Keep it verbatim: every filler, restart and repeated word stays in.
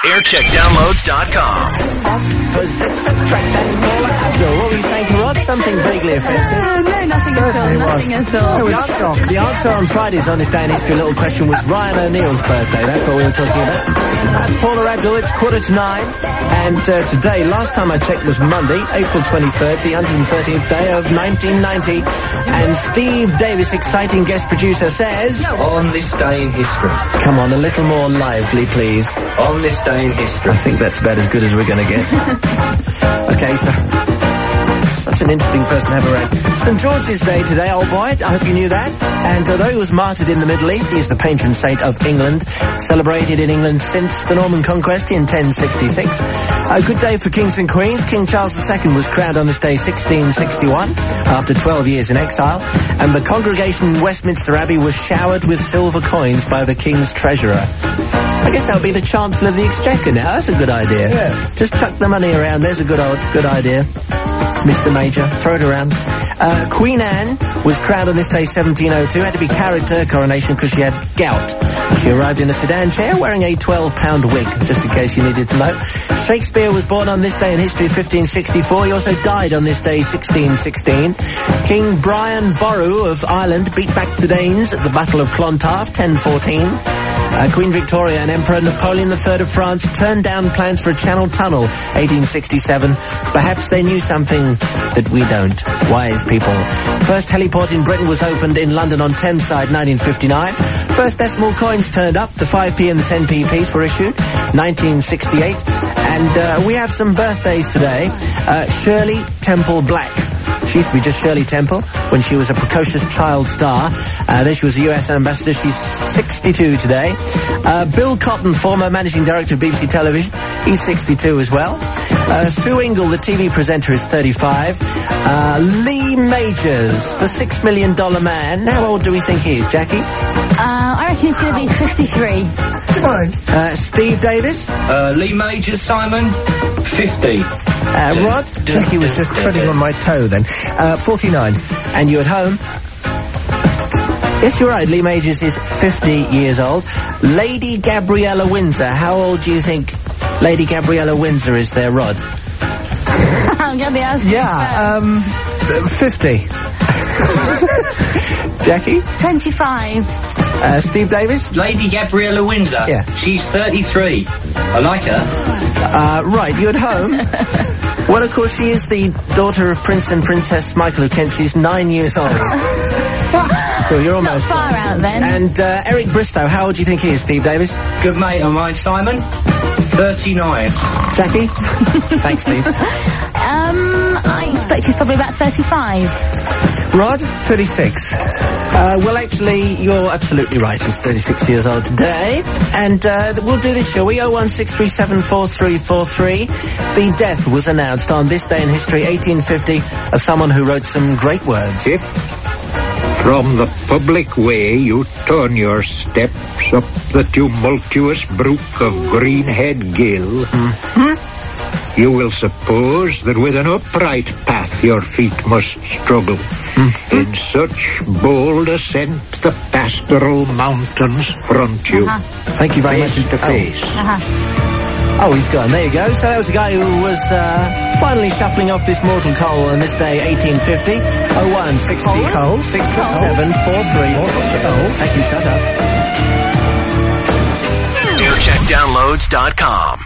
aircheck downloads dot com. Because it's a track that's Paula Abdul. What were you saying to Rod? Something vaguely offensive? No, no, nothing at all, nothing at all. I was shocked. The answer on Friday's On This Day in History little question was Ryan O'Neill's birthday. That's what we were talking about. That's Paula Abdul. It's quarter to nine. And uh, today, last time I checked, was Monday, April twenty-third, the one hundred thirteenth day of nineteen ninety. And Steve Davis, exciting guest producer, says... Yo. On this day in history. Come on, a little more lively, please. On this day in history. I think that's about as good as we're going to get. Okay, so... Such an interesting person to have around. Saint George's Day today, old boy. I hope you knew that. And although he was martyred in the Middle East, he is the patron saint of England, celebrated in England since the Norman Conquest in ten sixty-six. A good day for kings and queens. King Charles the Second was crowned on this day sixteen sixty-one, after twelve years in exile. And the congregation in Westminster Abbey was showered with silver coins by the king's treasurer. I guess that would be the Chancellor of the Exchequer now. That's a good idea. Yeah. Just chuck the money around. There's a good old, good idea. Mister Major, throw it around. Uh, Queen Anne was crowned on this day, seventeen oh two. Had to be carried to her coronation because she had gout. She arrived in a sedan chair wearing a twelve pound wig, just in case you needed to know. Shakespeare was born on this day in history, fifteen sixty-four. He also died on this day, sixteen sixteen. King Brian Boru of Ireland beat back the Danes at the Battle of Clontarf, ten fourteen. Uh, Queen Victoria and Emperor Napoleon the Third of France turned down plans for a Channel Tunnel, eighteen sixty-seven. Perhaps they knew something that we don't. Wise people. First heliport in Britain was opened in London on Thameside, nineteen fifty-nine. First decimal coins turned up. The five p and the ten p piece were issued, nineteen sixty-eight. And uh, we have some birthdays today. Uh, Shirley Temple Black. She used to be just Shirley Temple when she was a precocious child star. Uh, then she was a U S ambassador. She's sixty-two today. Uh, Bill Cotton, former managing director of B B C Television, he's sixty-two as well. Uh, Sue Ingle, the T V presenter, is thirty-five. Uh, Lee Majors, the six million dollar man. How old do we think he is, Jackie? Uh, I reckon he's going to be fifty-three. Fine. Uh, Steve Davis? Uh, Lee Majors, Simon, fifty. Uh, Rod? Jackie was just treading on my toe then. Uh, forty-nine. And you at home? Yes, you're right. Lee Majors is fifty years old. Lady Gabriella Windsor. How old do you think Lady Gabriella Windsor is there, Rod? I'm going to be asking. Yeah, um, fifty. Jackie? twenty-five. Uh, Steve Davis? Lady Gabriella Windsor. Yeah. She's thirty-three. I like her. Uh, right, you at home? Well, of course, she is the daughter of Prince and Princess Michael of Kent. She's nine years old. Still, you're almost Not far out then. And uh, Eric Bristow, how old do you think he is, Steve Davis? Good mate of mine, Simon, thirty-nine. Jackie? Thanks, Steve. Um, I expect he's probably about thirty-five. Rod? thirty-six. Uh, well, actually, you're absolutely right. He's thirty-six years old today. And uh, we'll do this, shall we? oh one six three seven four three four three. The death was announced on this day in history, eighteen fifty, of someone who wrote some great words. If from the public way you turn your steps up the tumultuous brook of Greenhead Gill, Mm-hmm. you will suppose that with an upright path your feet must struggle. Mm-hmm. In such bold ascent the pastoral mountains front you. Uh-huh. Thank you very much. Face to face. Uh-huh. Oh, he's gone. There you go. So that was a guy who was uh, finally shuffling off this mortal coal on this day, eighteen fifty. oh one six three Coal? six seven four three. Thank you. Shut up. aircheck downloads dot com.